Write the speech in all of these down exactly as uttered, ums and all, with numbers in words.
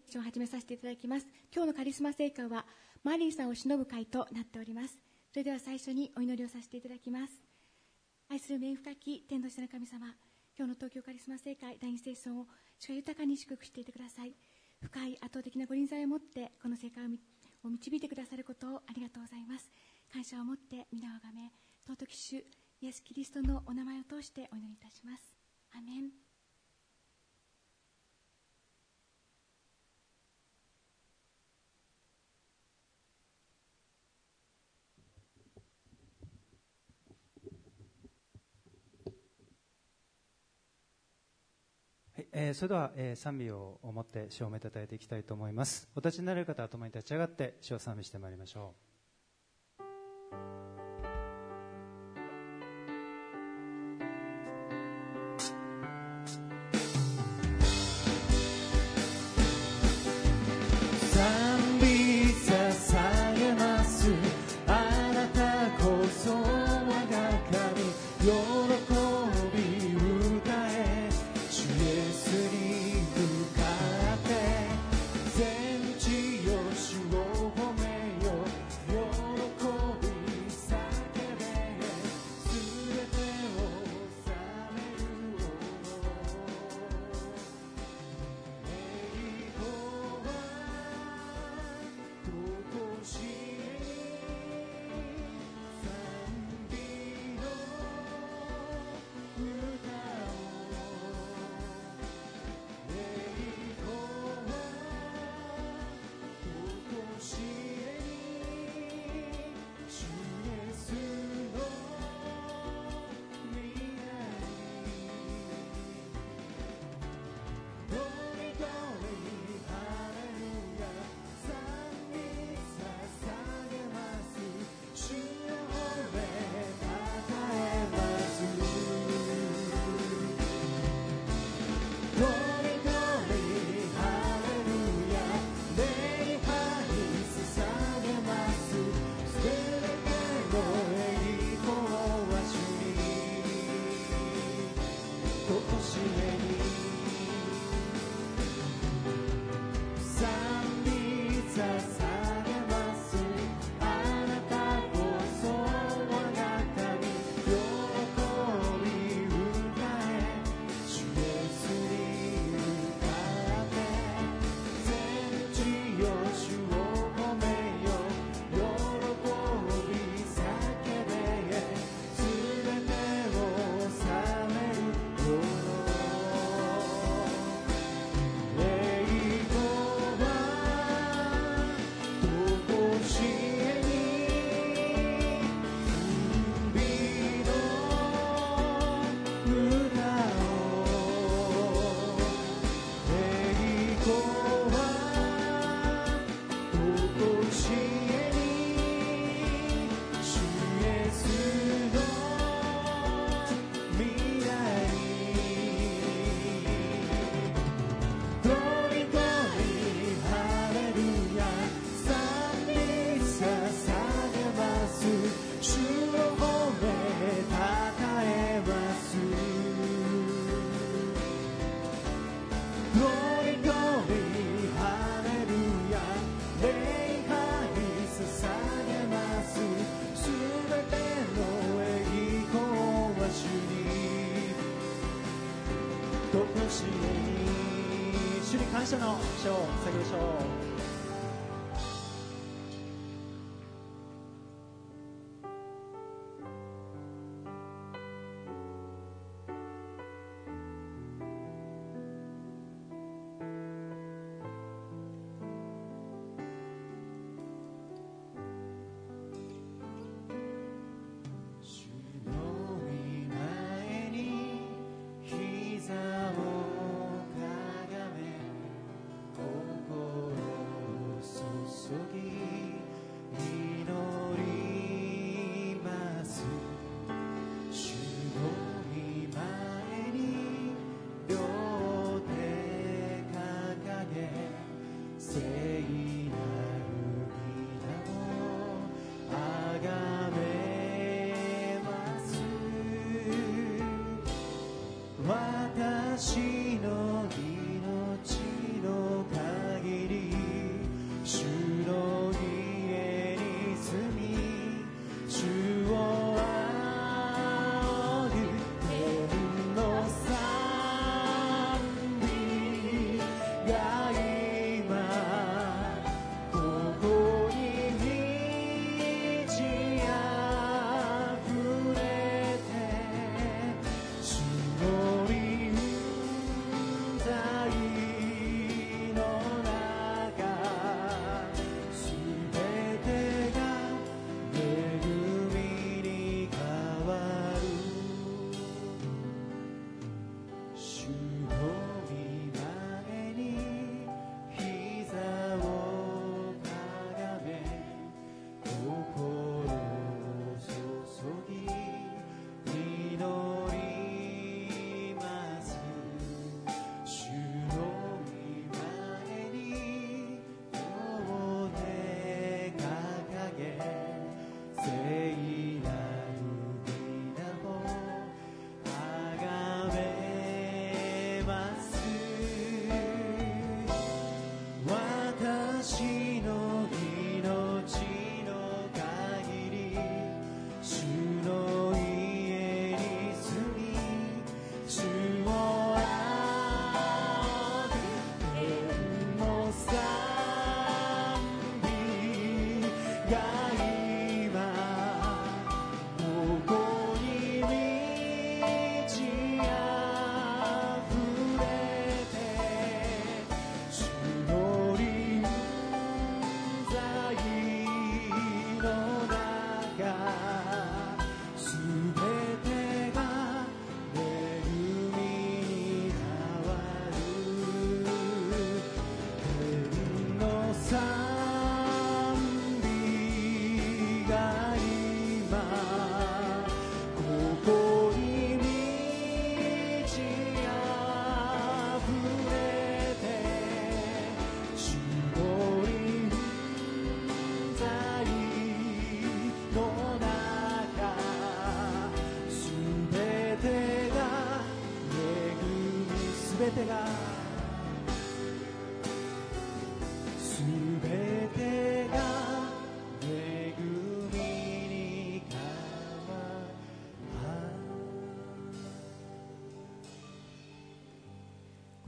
を始めさせていただきます。今日のカリスマ聖歌はマリーさんを偲ぶ会となっております。それでは最初にお祈りをさせていただきます。愛する名深き天の下の神様、今日の東京カリスマ聖会第二聖村を主が豊かに祝福していてください。深い圧倒的なご臨在を持ってこの聖会を導いてくださることをありがとうございます。感謝を持って皆をあがめ、尊き主イエス・キリストのお名前を通してお祈りいたします。アメン。 はい、えー、それでは、えー、賛美を持って主を褒めたたえていきたいと思います。お立ちになれる方は共に立ち上がって主を賛美してまいりましょう。 主に感謝の書を捧げましょう。 心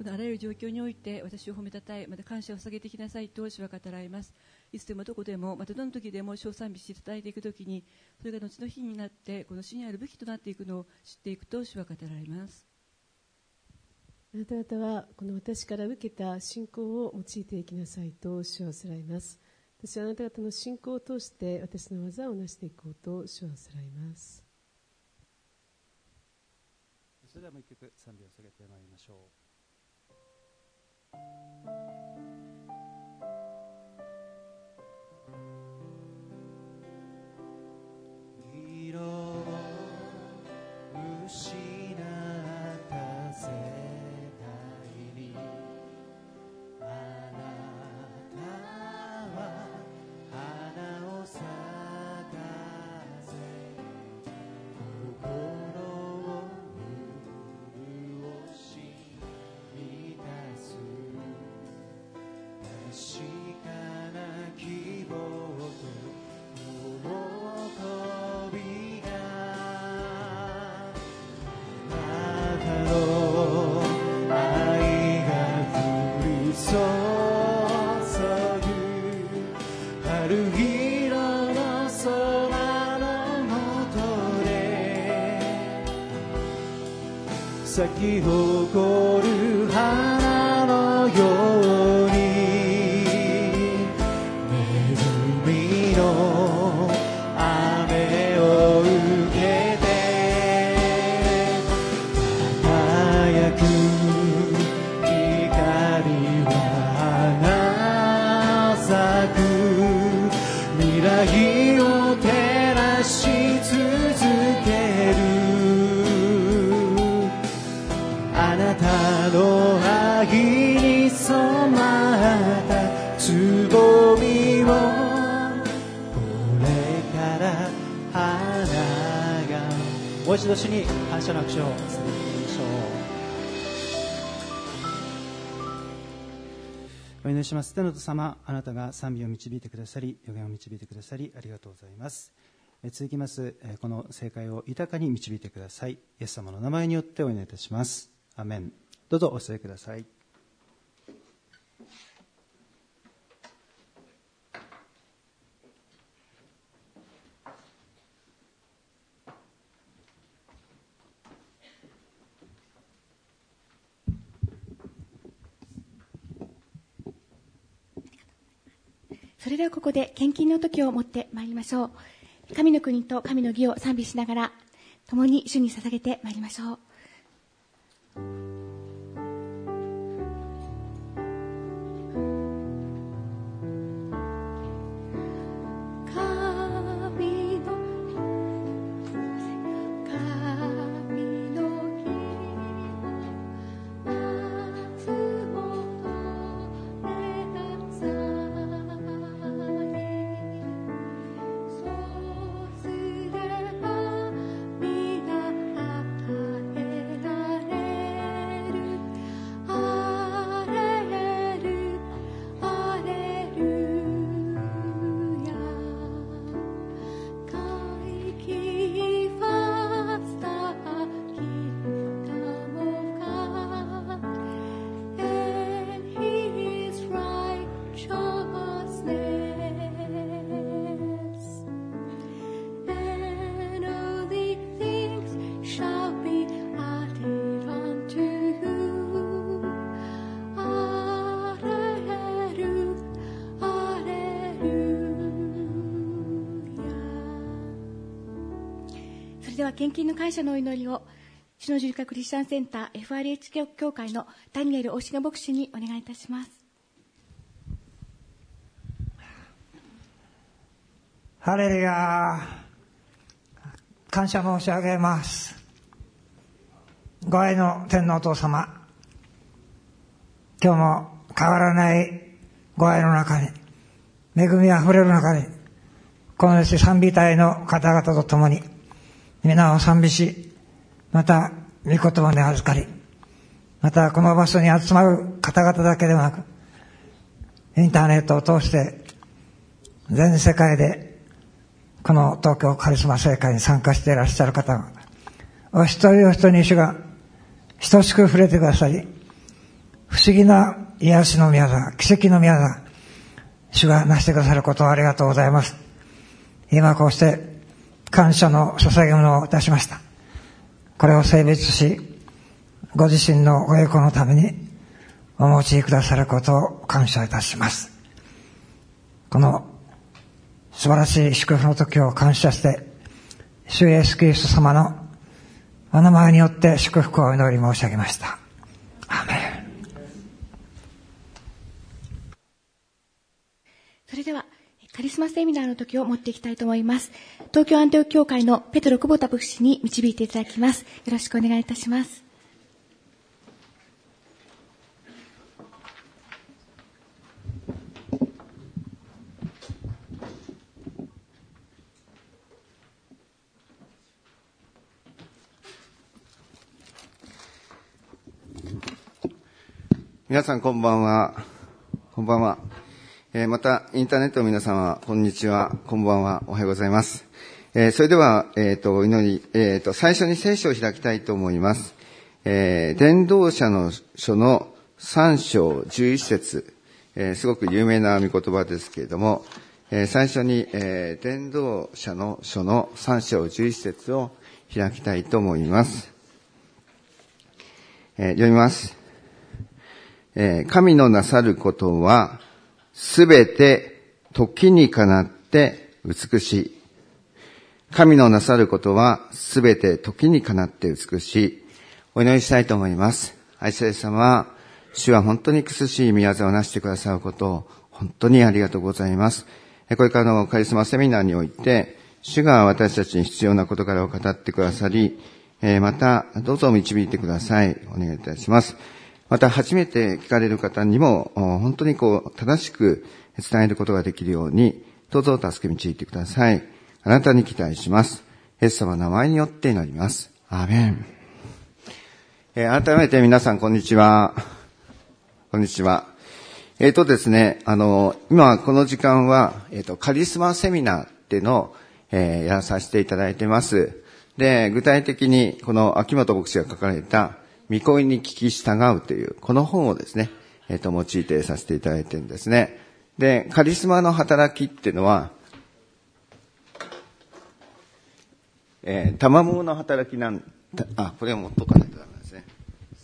このあらゆる状況において私を褒めたたえ、また感謝を捧げてきなさいと主は語られます。いつでもどこでも、またどの時でも主を賛美していただいていくときに、それが後の日になってこの主にある武器となっていくのを知っていくと主は語られます。 あなた方はこの私から受けた信仰を用いていきなさいと主はおっしゃられます。私はあなた方の信仰を通して私の技を成していこうと主はおっしゃられます。 それではもう一曲賛美を捧げてまいりましょう。 色を失った世代にあなたは花を咲かせ心を潤し満たす確かな希望と喜びがあなたの愛が降り注ぐ春色の空の下で咲き誇る花のように恵みの雨を受けて輝く光は花咲く未来を照らし続けるあなたの愛に染まったつぼみをこれから花がもう一度主に感謝の握手を捧げてみましょう。 お祈りします。天の父様、あなたが賛美を導いてくださり、予言を導いてくださりありがとうございます。え続きますえこの正解を豊かに導いてください。イエス様の名前によってお祈りいたします。アメン。どうぞお座りください。 それではここで献金の時を持ってまいりましょう。神の国と神の義を賛美しながら共に主に捧げてまいりましょう。では献金の感謝のお祈りを主の十字架クリスチャンセンター エフアールエイチ 協会のダニエル大重牧師にお願いいたします。 ハレルヤ、感謝申し上げます。ご愛の天のお父様、今日も変わらないご愛の中に、恵みあふれる中に、この賛美隊の方々と共に皆を賛美し、また御言葉で預かり、またこの場所に集まる方々だけではなく、インターネットを通して全世界でこの東京カリスマ聖会に参加していらっしゃる方がお一人お一人に主が等しく触れてくださり、 不思議な癒しの宮座、奇跡の宮座、主がなしてくださることをありがとうございます。今こうして感謝の捧げ物をいたしました。これを聖別し、ご自身のご栄光のためにお持ちくださることを感謝いたします。この素晴らしい祝福の時を感謝して、主イエスキリスト様のお名前によって祝福をお祈り申し上げました。アーメン。 それではカリスマセミナーの時を持っていきたいと思います。東京アンテオ教会のペトロ久保田牧師に導いていただきます。よろしくお願いいたします。 皆さんこんばんは。こんばんは。えー、また、インターネットの皆様、こんにちは、こんばんは、おはようございます。えー、それでは、えっ、ー、と、お祈り、えっ、ー、と、最初に聖書を開きたいと思います。えー、伝道者の書のさん章じゅういち節、えー、すごく有名な御言葉ですけれども、えー、最初に、えー、伝道者の書のさん章じゅういち節を開きたいと思います。えー、読みます。えー、神のなさることは、すべて時にかなって美しい。神のなさることはすべて時にかなって美しい。お祈りしたいと思います。愛する様、主は本当に苦しい宮座をなしてくださることを本当にありがとうございます。これからのカリスマセミナーにおいて、主が私たちに必要な事柄を語ってくださり、またどうぞ導いてください。お願いいたします。また初めて聞かれる方にも本当にこう正しく伝えることができるようにどうぞ助け導いてください。あなたに期待します。イエス様の名前によって祈ります。アーメン。えー、改めて皆さんこんにちは。こんにちは。えっ、ー、とですね、あの今この時間はえっ、ー、とカリスマセミナーっていうのを、えー、やらさせていただいてます。で、具体的にこの秋元牧師が書かれた御声に聞き従うという、この本をですね、えっ、ー、と、用いてさせていただいてるんですね。で、カリスマの働きっていうのは、えー、賜物の働きなん、あ、これを持っとかないとダメですね。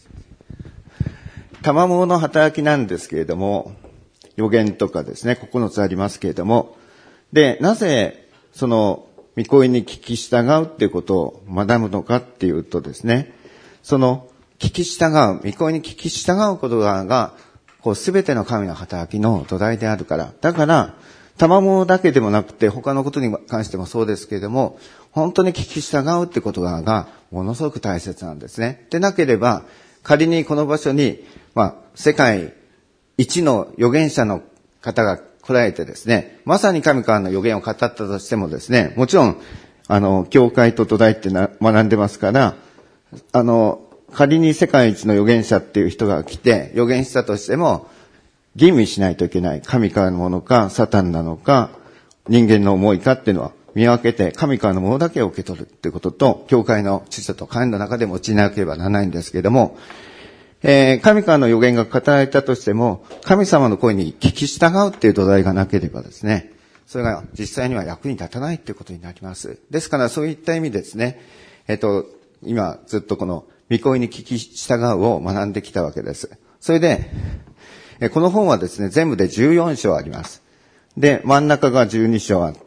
賜物の働きなんですけれども、予言とかですね、ここのつありますけれども、で、なぜ、その、御声に聞き従うっていうことを学ぶのかっていうとですね、その、聞き従う、御声に聞き従うことが、こう、すべての神の働きの土台であるから。だから、賜物だけでもなくて、他のことに関してもそうですけれども、本当に聞き従うってことが、ものすごく大切なんですね。でなければ、仮にこの場所に、まあ、世界一の預言者の方が来られてですね、まさに神からの預言を語ったとしてもですね、もちろん、あの、教会と土台ってな学んでますから、あの、仮に世界一の預言者っていう人が来て預言したとしても吟味しないといけない。神からのものかサタンなのか人間の思いかっていうのは見分けて神からのものだけを受け取るっていうことと、教会の秩序と管理の中で用いなければならないんですけれども、えー、神からの預言が語られたとしても神様の声に聞き従うっていう土台がなければですね、それが実際には役に立たないっていうことになります。ですからそういった意味ですね、えっと今ずっとこの御声に聞き従うを学んできたわけです。それで、この本はですね、全部でじゅうよん章あります。で、真ん中がじゅうに章あって、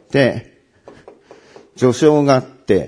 序章があって、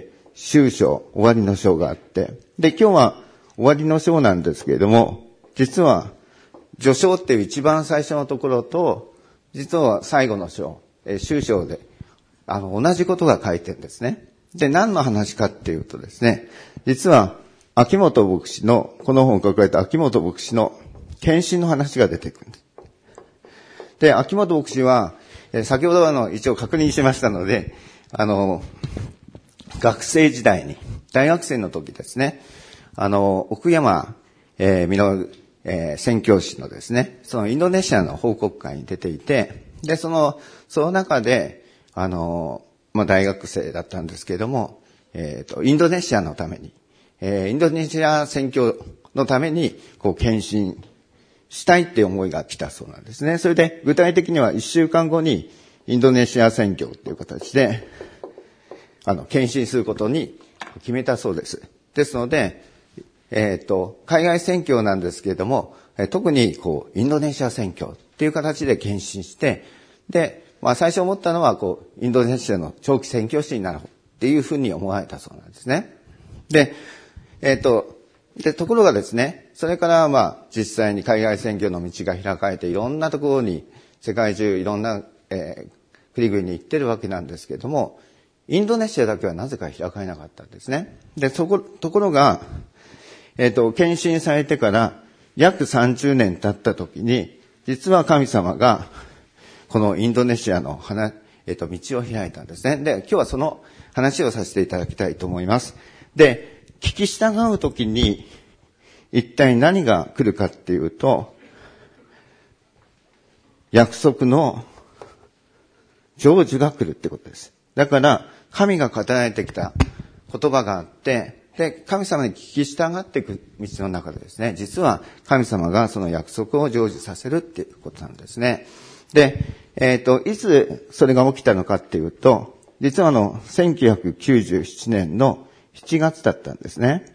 終章、終わりの章があって、で、今日は終わりの章なんですけれども、実は、序章っていう一番最初のところと、実は最後の章、終章で、あの、同じことが書いてるんですね。で、何の話かっていうとですね、実は、秋元牧師の、この本を書かれた秋元牧師の献身の話が出てくるんです。で、秋元牧師は、先ほどあの、一応確認しましたので、あの、学生時代に、大学生の時ですね、あの、奥山、えー、実、えー、宣教師のですね、そのインドネシアの報告会に出ていて、で、その、その中で、あの、まあ、大学生だったんですけれども、えっと、インドネシアのために、えー、インドネシア宣教のために、こう、献身したいって思いが来たそうなんですね。それで具体的にはいっしゅうかんごにインドネシア選挙っていう形で、あの、献身することに決めたそうです。ですので、えっと、海外選挙なんですけれども、特にこう、インドネシア選挙っていう形で献身して、で、まあ最初思ったのは、こう、インドネシアの長期宣教師になるっていうふうに思われたそうなんですね。で、えっと、で、ところがですね、それからまあ実際に海外選挙の道が開かれて、いろんなところに、世界中いろんな、えー、国々に行ってるわけなんですけれども、インドネシアだけはなぜか開かれなかったんですね。で、そこ、ところが、えっと、献身されてから約さんじゅうねん経った時に、実は神様が、このインドネシアの話、えっと、道を開いたんですね。で、今日はその話をさせていただきたいと思います。で、聞き従うときに、一体何が来るかっていうと、約束の成就が来るってことです。だから、神が語られてきた言葉があって、で、神様に聞き従っていく道の中でですね、実は神様がその約束を成就させるっていうことなんですね。で、えっと、いつそれが起きたのかっていうと、実はあの、せんきゅうひゃくきゅうじゅうななねんのしちがつだったんですね。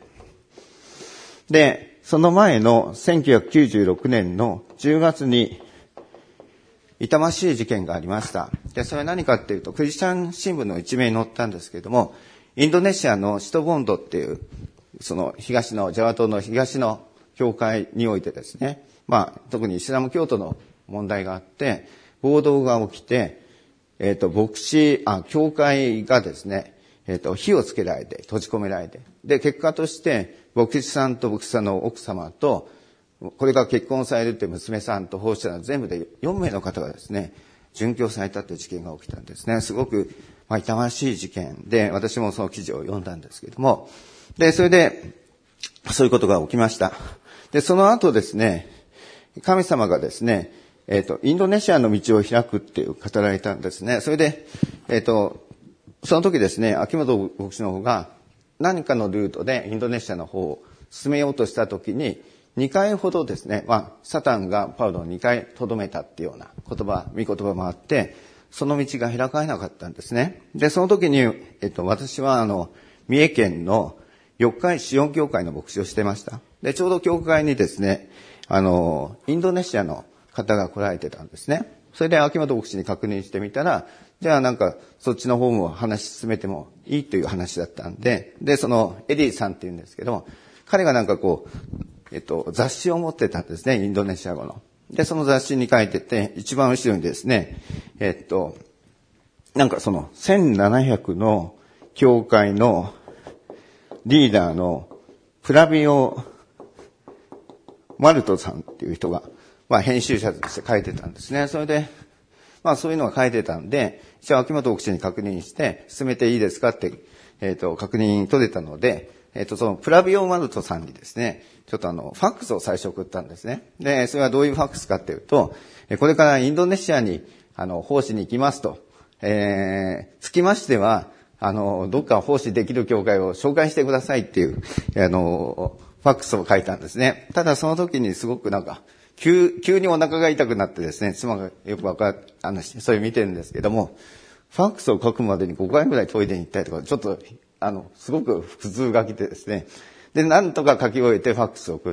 で、その前のせんきゅうひゃくきゅうじゅうろくねんのじゅうがつに、痛ましい事件がありました。で、それは何かっていうと、クリスチャン新聞の一面に載ったんですけれども、インドネシアのシトボンドっていう、その東の、ジャワ島の東の教会においてですね、まあ、特にイスラム教徒の問題があって、暴動が起きて、えっと、牧師、あ、教会がですね、えっと、火をつけられて、閉じ込められて、で、結果として、牧師さんと牧師さんの奥様と、これから結婚されるって娘さんと奉仕者の全部でよんめいの方がですね、殉教されたっていう事件が起きたんですね。すごく、まあ、痛ましい事件で、私もその記事を読んだんですけれども、で、それで、そういうことが起きました。で、その後ですね、神様がですね、えっと、インドネシアの道を開くっていう語られたんですね。それで、えっと、その時ですね、秋元牧師の方が何かのルートでインドネシアの方を進めようとした時に、にかいほどですね、まあ、サタンがパウロをにかいとどめたっていうような言葉、御言葉もあって、その道が開かれなかったんですね。で、その時に、えっと、私はあの、三重県の四日市シオン教会の牧師をしてました。で、ちょうど教会にですね、あの、インドネシアの方が来られてたんですね。それで秋元牧師に確認してみたら、じゃあなんかそっちの方も話進めてもいいという話だったんで、で、そのエディさんって言うんですけど、彼がなんかこう、えっと、雑誌を持ってたんですね、インドネシア語の。で、その雑誌に書いてて、一番後ろにですね、えっと、なんかそのせんななひゃくの教会のリーダーのフラビオ・マルトさんっていう人が、まあ編集者として書いてたんですね。それで、まあそういうのが書いてたんで、じゃあ秋元牧師に確認して、進めていいですかって、えっと、確認取れたので、えっと、そのプラビオ・マルトさんにですね、ちょっとあの、ファックスを最初送ったんですね。で、それはどういうファックスかっていうと、これからインドネシアに、あの、奉仕に行きますと、えー、つきましては、あの、どっか奉仕できる教会を紹介してくださいっていう、あの、ファックスを書いたんですね。ただその時にすごくなんか、急、急にお腹が痛くなってですね、妻がよくわか、あの、そういう見てるんですけども、ファックスを書くまでにごかいぐらいトイレに行ったりとか、ちょっと、あの、すごく普通が来てですね、で、なんとか書き終えてファックスを送って、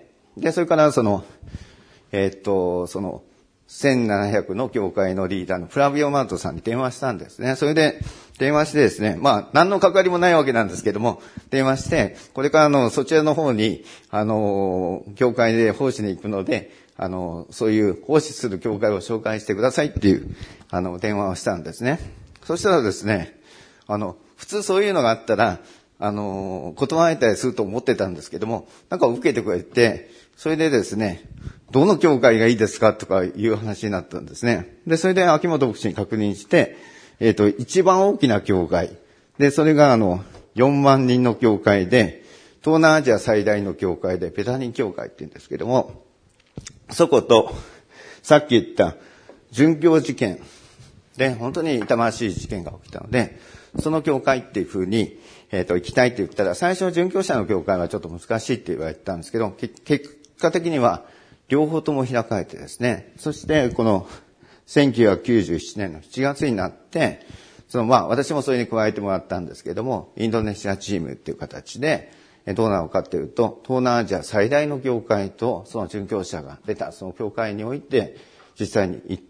で、それからその、えー、っと、その、せんななひゃくの教会のリーダーのフラビオ・マルトさんに電話したんですね。それで、電話してですね、まあ、何の関わりもないわけなんですけども、電話して、これからの、そちらの方に、あの、教会で奉仕に行くので、あの、そういう奉仕する教会を紹介してくださいっていう、あの、電話をしたんですね。そしたらですね、あの、普通そういうのがあったら、あの、断られたりすると思ってたんですけども、なんか受けてくれて、それでですね、どの教会がいいですかとかいう話になったんですね。で、それで秋元牧師に確認して、えっと、一番大きな教会。で、それがあの、よんまんにんの教会で、東南アジア最大の教会で、ベタニ教会って言うんですけども、そこと、さっき言った殉教事件で、本当に痛ましい事件が起きたので、その教会っていうふうに、えっと、行きたいって言ったら、最初殉教者の教会はちょっと難しいって言われてたんですけど、結果的には両方とも開かれてですね、そしてこのせんきゅうひゃくきゅうじゅうななねんのしちがつになって、そのまあ私もそれに加えてもらったんですけれども、インドネシアチームっていう形で、どうなのかっていうと、東南アジア最大の教会とその殉教者が出たその教会において、実際に行って、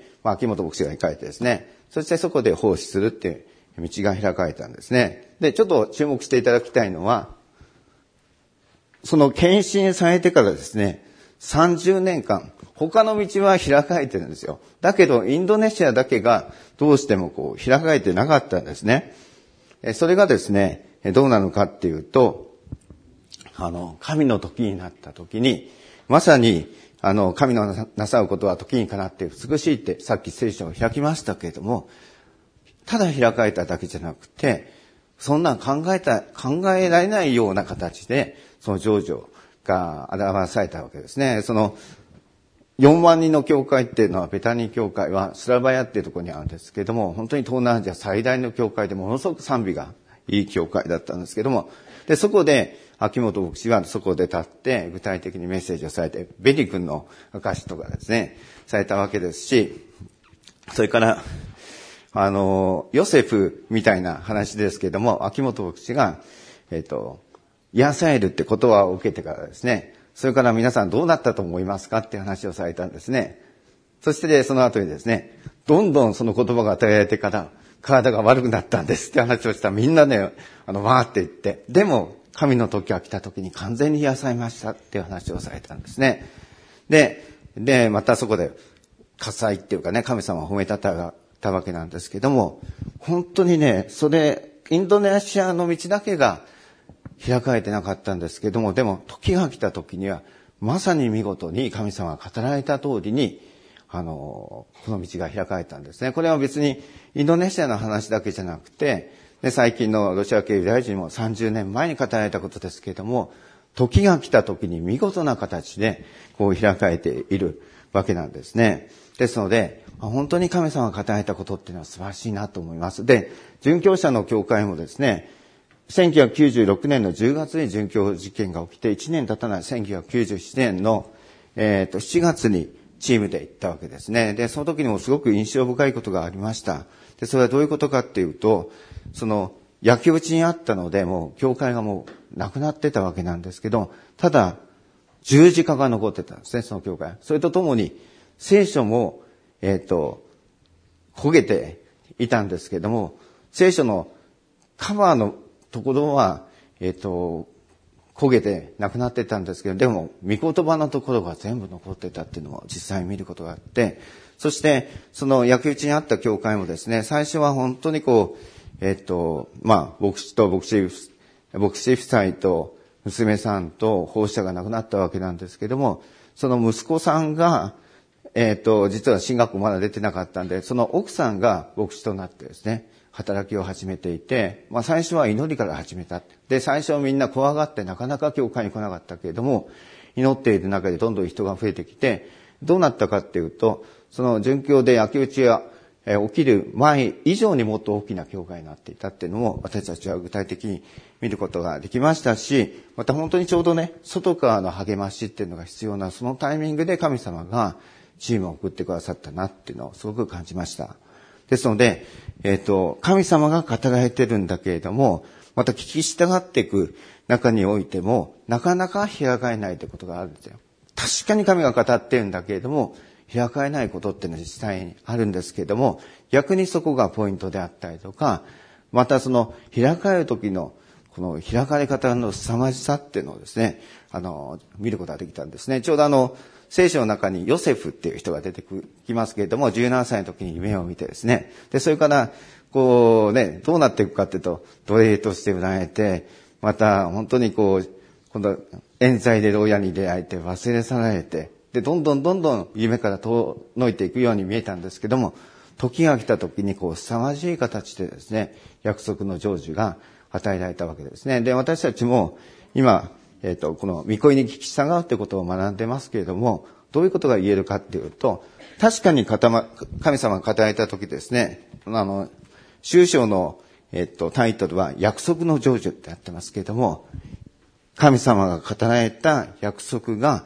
まあ秋元牧師が行かれてですね、そしてそこで奉仕するっていう道が開かれたんですね。で、ちょっと注目していただきたいのは、その献身されてからですね、さんじゅうねんかん、他の道は開かれてるんですよ。だけど、インドネシアだけがどうしてもこう開かれてなかったんですね。それがですね、どうなのかっていうと、あの、神の時になった時に、まさに、あの、神のなさうことは時にかなって美しいって、さっき聖書を開きましたけれども、ただ開かれただけじゃなくて、そんな考えた、考えられないような形で、その成就が表されたわけですね。その、よんまんにんの教会っていうのは、ベタニー教会はスラバヤっていうところにあるんですけれども、本当に東南アジア最大の教会でものすごく賛美がいい教会だったんですけども、で、そこで、秋元牧師はそこで立って具体的にメッセージをされて、ベニ君の証とかですね、されたわけですし、それから、あの、ヨセフみたいな話ですけれども、秋元牧師が、えっと、癒されるって言葉を受けてからですね、それから皆さんどうなったと思いますかっていう話をされたんですね。そして、ね、その後にですね、どんどんその言葉が与えられてから、体が悪くなったんですって話をしたらみんなね、あの、わーって言って、でも、神の時が来た時に完全に癒されましたっていう話をされたんですね。で、で、またそこで喝采っていうかね、神様を褒めたたたわけなんですけども、本当にね、それ、インドネシアの道だけが開かれてなかったんですけども、でも時が来た時には、まさに見事に神様が語られた通りに、あの、この道が開かれたんですね。これは別にインドネシアの話だけじゃなくて、で、最近のロシア系ユダヤ人もさんじゅうねんまえに語られたことですけれども、時が来た時に見事な形でこう開かれているわけなんですね。ですので、本当に神様が語られたことっていうのは素晴らしいなと思います。で、殉教者の教会もですね、せんきゅうひゃくきゅうじゅうろくねんのじゅうがつに殉教事件が起きて、いちねん経たないせんきゅうひゃくきゅうじゅうななねんの、えっと、しちがつにチームで行ったわけですね。で、その時にもすごく印象深いことがありました。で、それはどういうことかっていうと、その、焼き討ちにあったので、もう、教会がもう、なくなってたわけなんですけど、ただ、十字架が残ってたんですね、その教会。それとともに、聖書も、えっと、焦げていたんですけども、聖書のカバーのところは、えっと、焦げてなくなってたんですけど、でも、御言葉のところが全部残ってたっていうのも実際に見ることがあって、そして、その焼き討ちにあった教会もですね、最初は本当にこう、えっと、まあ、牧師と牧師、牧師夫妻と娘さんと奉仕者が亡くなったわけなんですけども、その息子さんが、えっと、実は進学校まだ出てなかったんで、その奥さんが牧師となってですね、働きを始めていて、まあ最初は祈りから始めた。で、最初はみんな怖がってなかなか教会に来なかったけれども、祈っている中でどんどん人が増えてきて、どうなったかっていうと、その殉教で焼き討ちが起きる前以上にもっと大きな教会になっていたっていうのも私たちは具体的に見ることができましたし、また本当にちょうどね、外からの励ましっていうのが必要なそのタイミングで神様がチームを送ってくださったなっていうのをすごく感じました。ですので、えっと、神様が語られてるんだけれども、また聞き従っていく中においても、なかなか開かれないということがあるんですよ。確かに神が語ってるんだけれども、開かれないことっていうのは実際にあるんですけれども、逆にそこがポイントであったりとか、またその開かれる時のこの開かれ方の凄まじさっていうのをですね、あの、見ることができたんですね。ちょうどあの、聖書の中にヨセフっていう人が出てきますけれども、じゅうななさいの時に夢を見てですね、で、それから、こうね、どうなっていくかっていうと、奴隷として売られて、また本当にこう、今度、冤罪で牢屋に出会えて忘れ去られて、で、どんどんどんどん夢から遠のいていくように見えたんですけども、時が来た時にこう、凄まじい形でですね、約束の成就が与えられたわけですね。で、私たちも今、えっと、この御声に聞き従うということを学んでますけれども、どういうことが言えるかっていうと、確かに神様が語られた時ですね、あの、宗章の、えっと、タイトルは約束の成就ってやってますけれども、神様が語られた約束が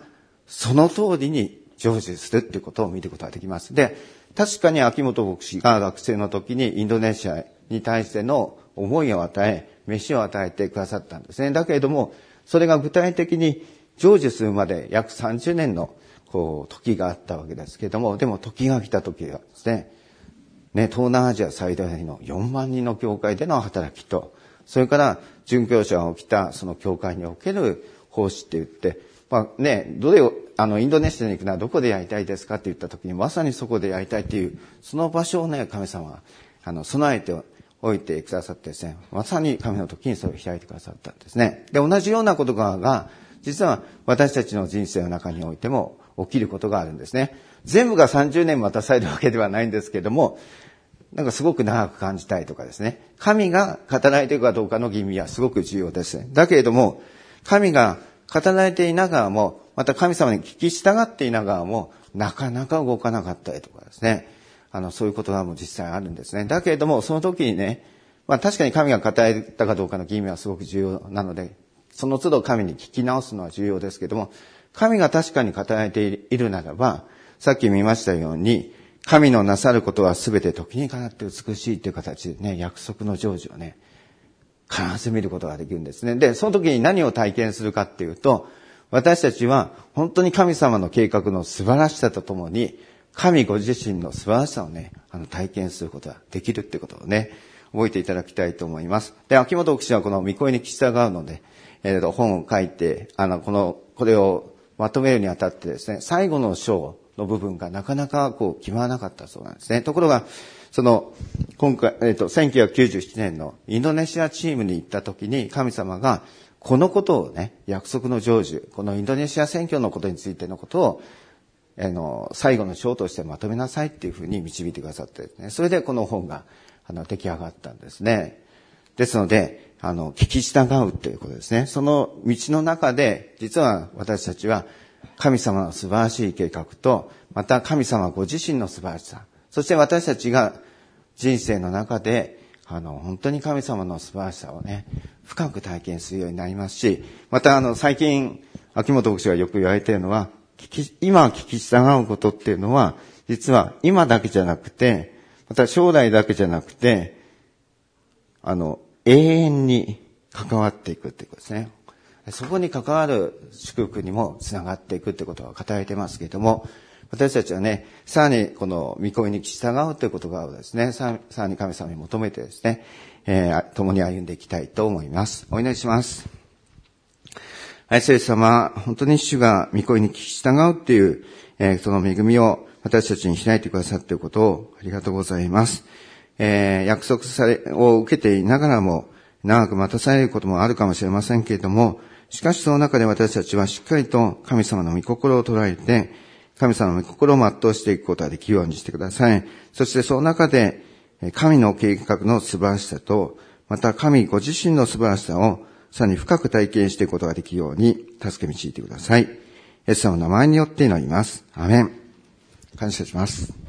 その通りに成就するっていうことを見ることができます。で、確かに秋元牧師が学生の時にインドネシアに対しての思いを与え、飯を与えてくださったんですね。だけれども、それが具体的に成就するまで約さんじゅうねんのこう時があったわけですけれども、でも時が来た時はですね、ね、東南アジア最大のよんまんにんの教会での働きと、それから殉教者が起きたその教会における奉仕って言って、まあね、どれを、あの、インドネシアに行くのはどこでやりたいですかって言った時に、まさにそこでやりたいっていう、その場所をね、神様が、あの、備えておいてくださってですね、まさに神の時にそれを開いてくださったんですね。で、同じようなことが、実は私たちの人生の中においても起きることがあるんですね。全部がさんじゅうねん待たされるわけではないんですけども、なんかすごく長く感じたいとかですね。神が語られているかどうかの吟味はすごく重要です。だけれども、神が語られていながらも、また神様に聞き従っていながらも、なかなか動かなかったりとかですね。あの、そういうことがもう実際あるんですね。だけれども、その時にね、まあ確かに神が語られたかどうかの吟味はすごく重要なので、その都度神に聞き直すのは重要ですけども、神が確かに語られているならば、さっき見ましたように、神のなさることはすべて時にかなって美しいという形でね、約束の成就をね、必ず見ることができるんですね。で、その時に何を体験するかっていうと、私たちは本当に神様の計画の素晴らしさとともに、神ご自身の素晴らしさをね、あの体験することができるってことをね、覚えていただきたいと思います。で、秋元牧師はこの御声に聞き従うので、えーと、本を書いて、あの、この、これをまとめるにあたってですね、最後の章の部分がなかなかこう決まらなかったそうなんですね。ところが、その、今回、えっと、せんきゅうひゃくきゅうじゅうななねんのインドネシアチームに行った時に神様が、このことをね、約束の成就、このインドネシア選挙のことについてのことを、あの、最後の章としてまとめなさいっていうふうに導いてくださってですね、それでこの本が、あの、出来上がったんですね。ですので、あの、聞き従うっていうことですね。その道の中で、実は私たちは、神様の素晴らしい計画と、また神様ご自身の素晴らしさ、そして私たちが人生の中で、あの、本当に神様の素晴らしさをね、深く体験するようになりますし、またあの、最近、秋元牧師がよく言われているのは、聞き、今聞き従うことっていうのは、実は今だけじゃなくて、また将来だけじゃなくて、あの、永遠に関わっていくっていうことですね。そこに関わる祝福にもつながっていくってことは語られてますけれども、私たちはね、さらにこの御声に従うということをですね、さらに神様に求めてですね、えー、共に歩んでいきたいと思います。お祈りします。愛する様、本当に主が御声に聞き従うっていう、えー、その恵みを私たちに開いてくださっていることをありがとうございます。えー、約束されを受けていながらも長く待たされることもあるかもしれませんけれども、しかしその中で私たちはしっかりと神様の御心を捉えて、神様の御心を全うしていくことができるようにしてください。そしてその中で神の計画の素晴らしさと、また神ご自身の素晴らしさをさらに深く体験していくことができるように助け導いてください。イエス様の名前によって祈ります。アーメン。感謝します。